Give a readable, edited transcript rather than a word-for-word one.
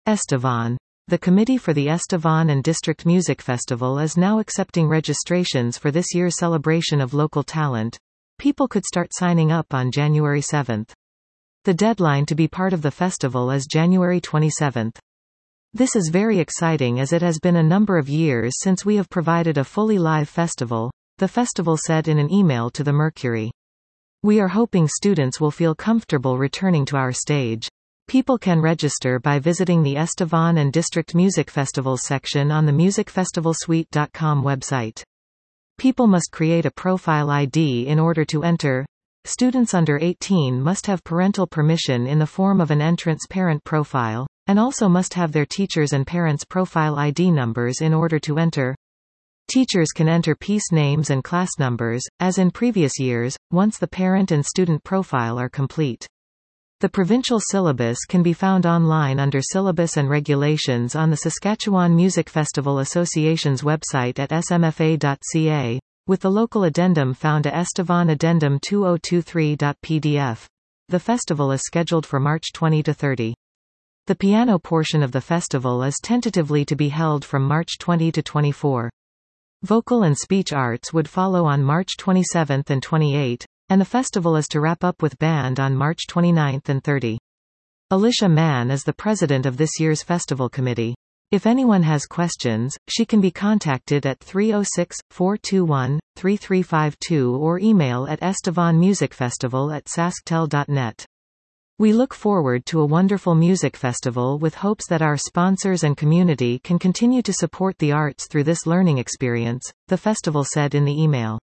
Estevan. The committee for the Estevan and District Music Festival is now accepting registrations for this year's celebration of local talent. People could start signing up on January 7. The deadline to be part of the festival is January 27. This is very exciting as it has been a number of years since we have provided a fully live festival, the festival said in an email to the Mercury. We are hoping students will feel comfortable returning to our stage. People can register by visiting the Estevan and District Music Festivals section on the musicfestivalsuite.com website. People must create a profile ID in order to enter. Students under 18 must have parental permission in the form of an entrance parent profile, and also must have their teachers' and parents' profile ID numbers in order to enter. Teachers can enter piece names and class numbers, as in previous years, once the parent and student profile are complete. The provincial syllabus can be found online under Syllabus and Regulations on the Saskatchewan Music Festival Association's website at smfa.ca, with the local addendum found at Estevan Addendum 2023.pdf. The festival is scheduled for March 20 to 30. The piano portion of the festival is tentatively to be held from March 20 to 24. Vocal and speech arts would follow on March 27 and 28. And the festival is to wrap up with band on March 29 and 30. Alicia Mann is the president of this year's festival committee. If anyone has questions, she can be contacted at 306-421-3352 or email at estevanmusicfestival@sasktel.net. We look forward to a wonderful music festival with hopes that our sponsors and community can continue to support the arts through this learning experience, the festival said in the email.